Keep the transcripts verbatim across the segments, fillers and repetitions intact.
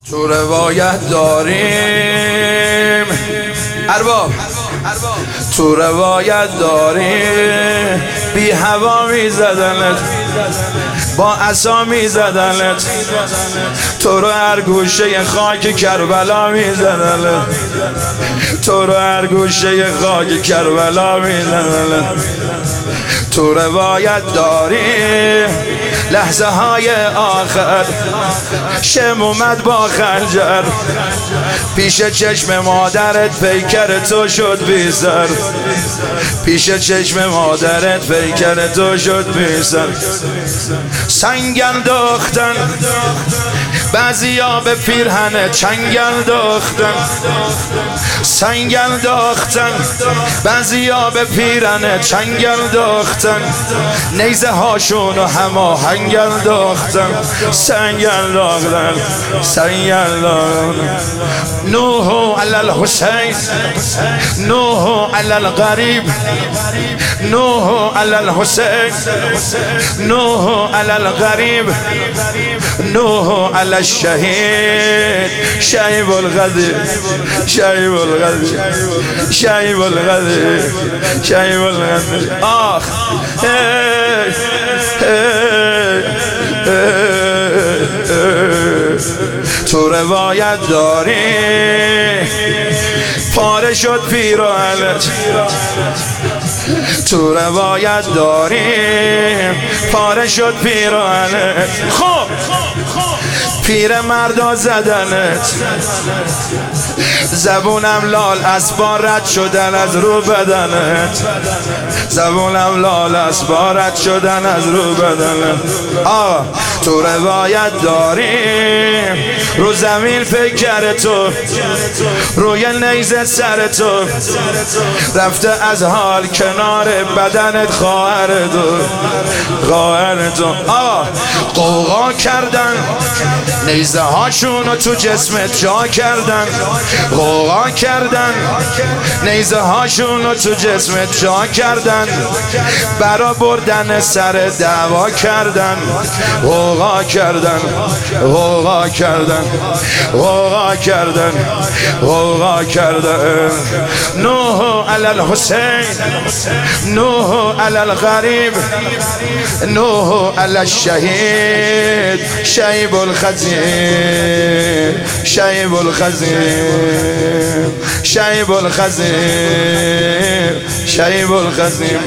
تو روایت داریم ارباب، تو روایت داریم بی هوا می زدنت، با عصا می زدنت، تو رو هر گوشه خاک کربلا می زدنت، تو رو هر گوشه خاک کربلا می زدنت. تو روایت داریم لحظه های آخر شم اومد با خنجر، پیش چشم مادرت پیکر تو شد بی سر، پیش چشم مادرت پیکر تو شد بی سر. سنگ انداختن بعضیا به پیرهن چنگ انداختن، سنگ انداختن بعضیا به پیرهن چنگ انداختن، نیزه هاشونو هماهنگ انداختن، سنگ انداختن سنگ انداختن. نوح علی الحسین، نوح علی الغریب، نوح علی الحسین، نوح علی الغریب، نوح علی الشهید. شیب الغدیر، شیب الغدیر، شیب الغدیر، شیب الغدیر. آخ تو روایت داری پاره شد پیراهنت، تو روایت داریم پاره شد پیراهنت. خب پیر مردا زدنت، زبونم لال اسبا رد شدن از رو بدنت، زبونم لال اسبا رد شدن از رو بدنت. آه تو روایت داریم رو زمین پیکر تو، روی نیزه سر تو، رفته از حال کنار بدنت خواهر تو، خواهر تو. آه قوقا کردن نیزه هاشونو تو جسمت جا کردن، قوقا کردن نیزه هاشونو تو جسمت جا کردن، برا بردن سر دعوا کردن، قوقا کردن قوقا کردن قوقا کردن قوقا کردن. نوح علی الحسین، نوح علی الغریب، نوح علی الشهید. شیب الخزیم، شیب الخزیم، شیب الخزیم، شیب الخزیم.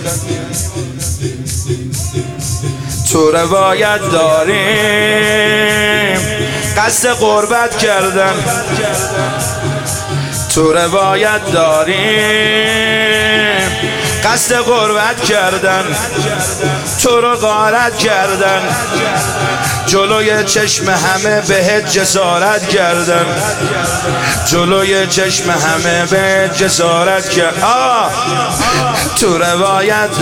تو روایت داریم قصد غربت کردن، تو روایت داریم قصد غربت کردن، تو رو غارت کردن، جلوی چشم همه بهت جسارت کردن، جلوی چشم همه بهت جسارت کردن. آه تو روایت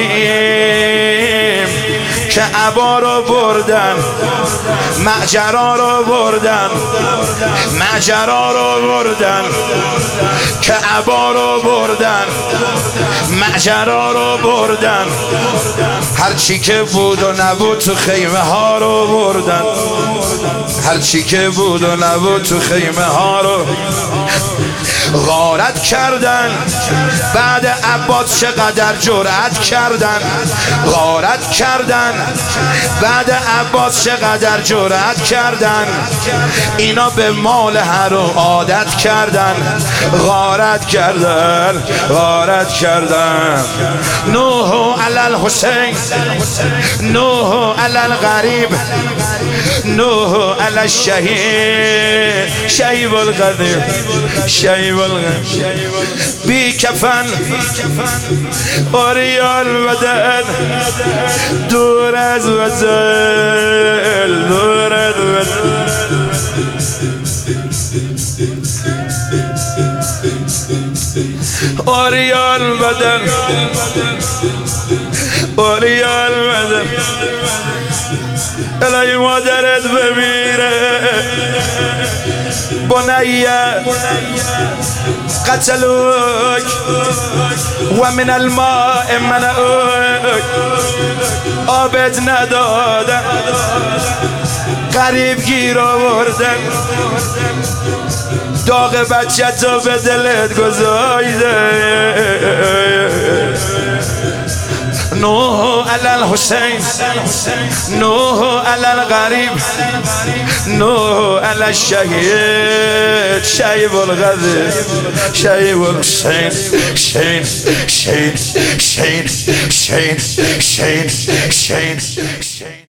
داریم که عبا رو بردن، معجرا رو بردن، معجرا رو بردن، که عبا رو بردن، معجرا رو بردن، هرچی که بود و نبود تو خیمه ها رو بردن، هرچی که بود و نبود تو خیمه ها رو غارت کردن. بعد عباس چقدر جرأت کردن، غارت کردن. بعد عباس چقدر جرأت کردن، اینا به مال هر و عادت کردن، غارت کردن غارت کردن. نوح علی الحسین، نوح علی الغریب، نوح علی الشهید. شیب الغدیر، شیب الغدیر. بی کفن اوریال بدن، دور از وزن، دور از وزن. اوریال بدن، اوریال بدن. الهی مادرت بمیره بنیه قتلوک و من الماء منعوک، آبت ندادن غریب گیر آوردن، داغ بچه تو به دلت گذاشته. نوح علی الحسین، نوح علی الغریب، نوح علی الشهید، شیب الغذب، شیب الحسین، شین شین شین شین شین شین شین.